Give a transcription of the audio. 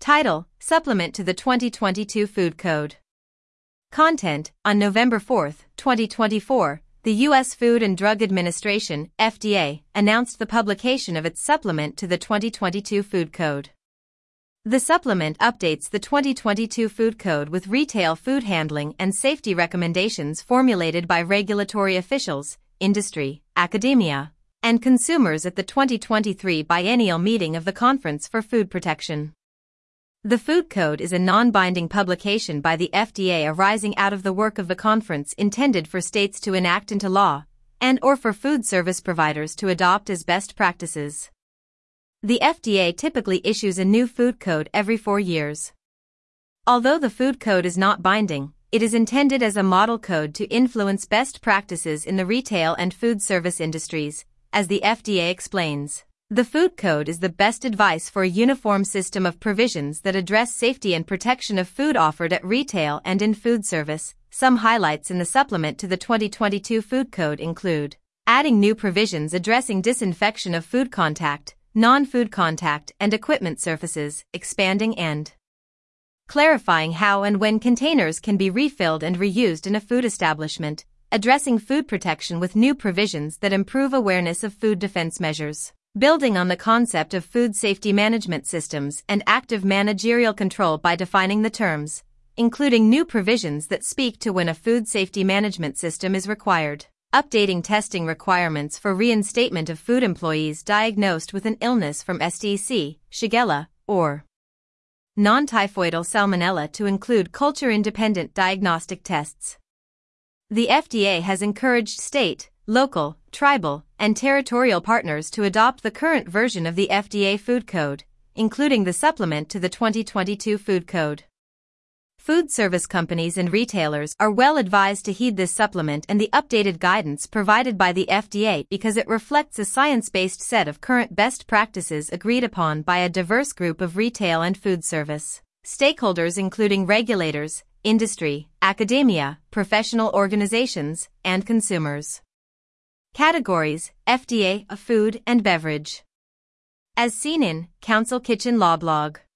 Title: Supplement to the 2022 Food Code. Content: On November 4, 2024, the U.S. Food and Drug Administration, FDA, announced the publication of its supplement to the 2022 Food Code. The supplement updates the 2022 Food Code with retail food handling and safety recommendations formulated by regulatory officials, industry, academia, and consumers at the 2023 biennial meeting of the Conference for Food Protection. The Food Code is a non-binding publication by the FDA arising out of the work of the conference intended for states to enact into law, and/or for food service providers to adopt as best practices. The FDA typically issues a new food code every 4 years. Although the food code is not binding, it is intended as a model code to influence best practices in the retail and food service industries, as the FDA explains. The food code is the best advice for a uniform system of provisions that address safety and protection of food offered at retail and in food service. Some highlights in the supplement to the 2022 Food Code include adding new provisions addressing disinfection of food contact, non-food contact, and equipment surfaces, expanding and clarifying how and when containers can be refilled and reused in a food establishment, addressing food protection with new provisions that improve awareness of food defense measures, building on the concept of food safety management systems and active managerial control by defining the terms, including new provisions that speak to when a food safety management system is required, updating testing requirements for reinstatement of food employees diagnosed with an illness from STC, Shigella, or non-typhoidal salmonella to include culture-independent diagnostic tests. The FDA has encouraged state, local, tribal, and territorial partners to adopt the current version of the FDA Food Code, including the supplement to the 2022 Food Code. Food service companies and retailers are well advised to heed this supplement and the updated guidance provided by the FDA because it reflects a science-based set of current best practices agreed upon by a diverse group of retail and food service stakeholders including regulators, industry, academia, professional organizations, and consumers. Categories: FDA, Food and Beverage. As seen in Council Kitchen Law Blog.